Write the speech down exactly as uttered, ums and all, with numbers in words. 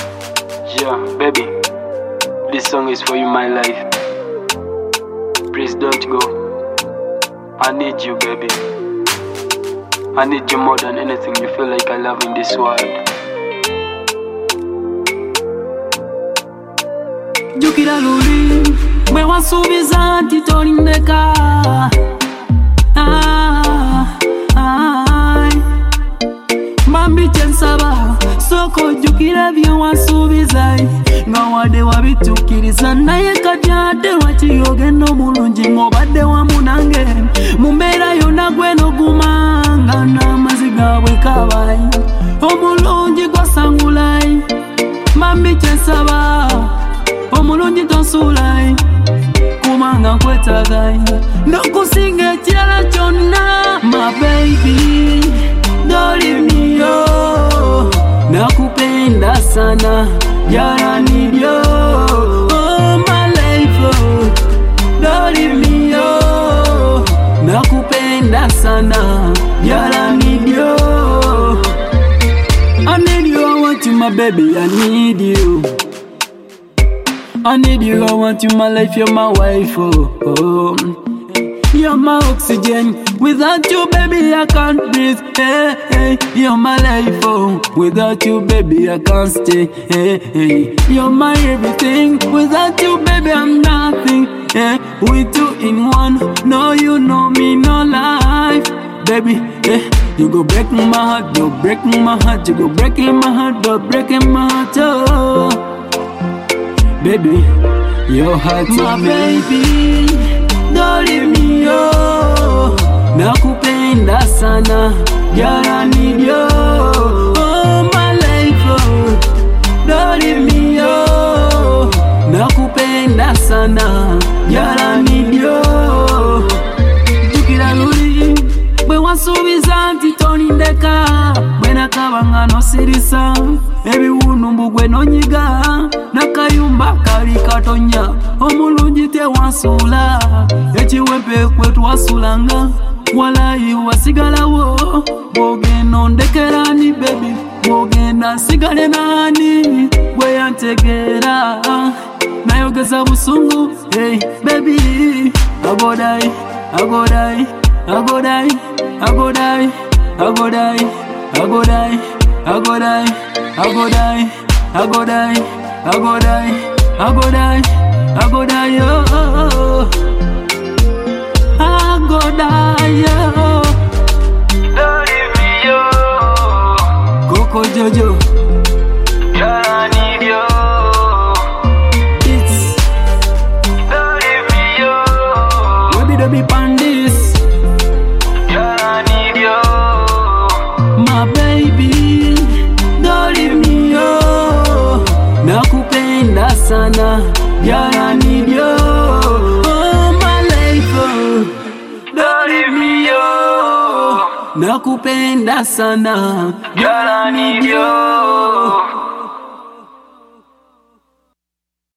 Yeah, baby, this song is for you, my life. Please don't go. I need you, baby. I need you more than anything you feel like I love in this world. Jukira luli, mwe wasubiza ntitolindeka. Ah, ah, mambi chensaba, soko jukira byo wasubiza. Ngawade wabitukiriza naye katyade wakiyogenda mulungi ng'obadde wamu nange. Mumbeera yonna gwe n'ogumanga n'amaziga bwe kabayi. Omulungi gwasangulayi, mambi kyensaba. Omulungi tonsuulayi, kubanga nkwetagayi. N'okusinga ekirala kyonna, my baby, don't leave me, yo. Nakupenda sana, girl, I need you. Oh, my life, oh, don't leave me, yo. Nakupenda sana, girl, I need you. I need you, I want you, my baby, I need you. I need you, I want you, my life, you're my wife, oh, oh. You're my oxygen, without you, baby, I can't breathe, hey, hey. You're my life, oh, without you, baby, I can't stay, hey, hey. You're my everything, without you, baby, I'm nothing, hey. We two in one, no, you know me, no life, baby, hey. You go breaking my heart, you breaking my heart, you go breaking my heart, you breaking my heart, oh. Baby, your heart my baby, don't leave me, yo. Nakupenda sana, girl, I need you. Oh, my life, oh, don't leave me, yo. Nakupenda sana, girl, I need you. Jukira luli, bwe wasubiza ntitolindeka. Bwe nakabanga nosirisa, ebiwundu mbu gwe nonyiga. Nakayumba kali katonya, omulungi tewansuula. Ekiwepe kwe twasulanga, walayi wasigalawo. Bw'ogenda ondekerani baby, bw'ogenda nsigale nani? Bwe yantegeera nayogeza busungu, hey baby. I go die, I go die, I go die, I go die, I go die, I go die, I go die, I go die, I go die, I go die, I go die, I go die, oh, I go die, oh. Don't leave me, yo. Coco Jojo, Girl, I need you. it's Don't leave me, yo. Baby Dobby Pandis, Girl, I need you. my baby, don't leave me, yo. Nakupenda sana, girl, I need you. Oh, my life, oh, Don't leave me, yo. nakupenda sana, Girl, I need you.